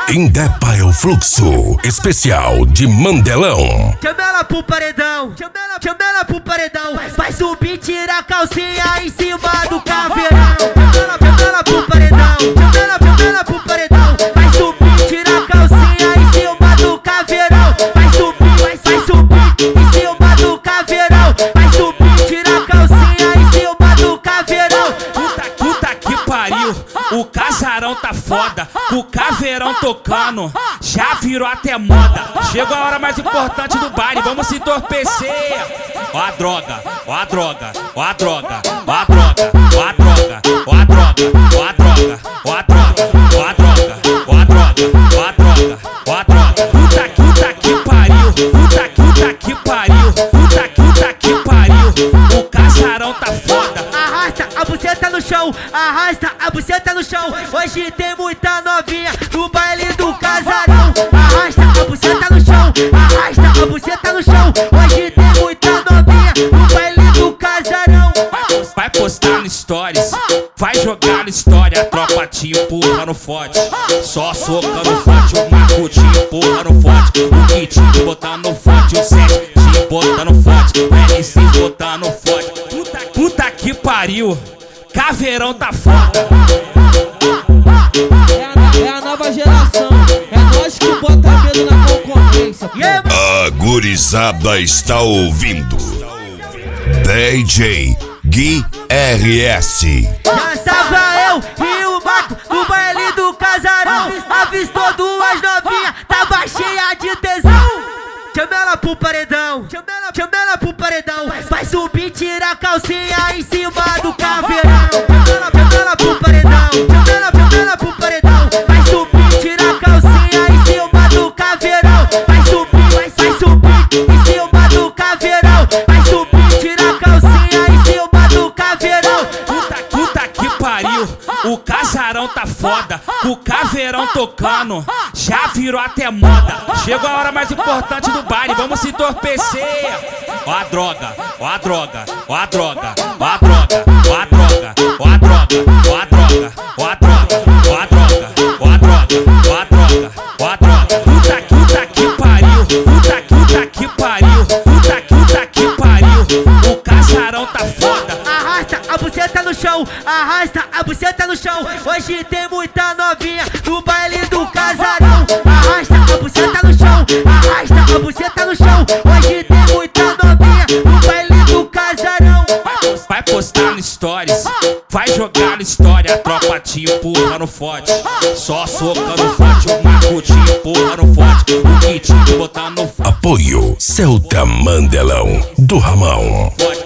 Indepa é o fluxo especial de Mandelão. Chama ela pro paredão, chama ela pro paredão. Vai subir, tira a calcinha em cima do caveirão. Chama ela pro paredão, chama ela pro paredão. Vai subir, tira a calcinha em cima do caveirão. Vai subir em cima do caveirão. Vai subir, tira a calcinha em cima do caveirão. Puta que pariu, o casarão tá foda, o caveirão tocando, já virou até moda. Chegou a hora mais importante do baile, vamos se entorpecer. Ó a droga, ó a droga, ó a droga, ó a droga, ó a droga, ó a droga, ó a droga, ó a droga, ó a droga, ó a droga, ó a droga, ó a droga. Puta que pariu, puta que pariu, puta que pariu, o casarão tá foda. Arrasta a buceta no chão, arrasta a buceta no chão. Hoje tem muita novinha no baile do casarão. Arrasta a buceta no chão, arrasta a buceta no chão. Hoje tem muita novinha no baile do casarão. Vai postar no stories, vai jogar na história. A tropa te empurrando forte, só socando forte. O Marco te empurrando forte, o Kit te botando forte, o 7 te botando forte, o L6 botando forte. Puta que pariu, caveirão tá foda. É a nova geração, é nós que bota medo na concorrência. A gurizada está ouvindo DJ Gui RS. Já estava eu e o Marco no baile do casarão. Avistou duas novinhas, tava cheia de tesão. Chama ela pro paredão, chama ela pro paredão. Vai subir, tira a calcinha em cima do caveirão. Chama ela pro paredão, chama ela pro paredão. Vai subir, tira a calcinha em cima do caveirão. Vai subir em cima do caveirão. Vai subir, tira a calcinha em cima do caveirão. Puta que pariu, o casarão tá foda, o caveirão tocando, já virou até moda. Chegou a hora mais importante do baile, vamos se entorpecer. Ó a droga, ó a droga, ó a droga, ó a droga, ó a droga, ó a droga, ó a droga, ó a droga, ó a droga, ó a droga, ó a droga, ó a droga. Puta que pariu, puta que pariu, puta que pariu, o casarão tá foda. Arrasta a buceta no chão, arrasta a buceta no chão. Hoje tem muita novinha no baile do casarão. Arrasta a buceta no chão, arrasta a buceta no chão. Hoje tem muita novinha no baile do casarão. Vai postar no stories, vai jogar na história. A tropa te empurrando forte, só socando forte. O Marco te empurrando forte, o Kit te botando forte. Apoio Celta Mandelão do Ramão.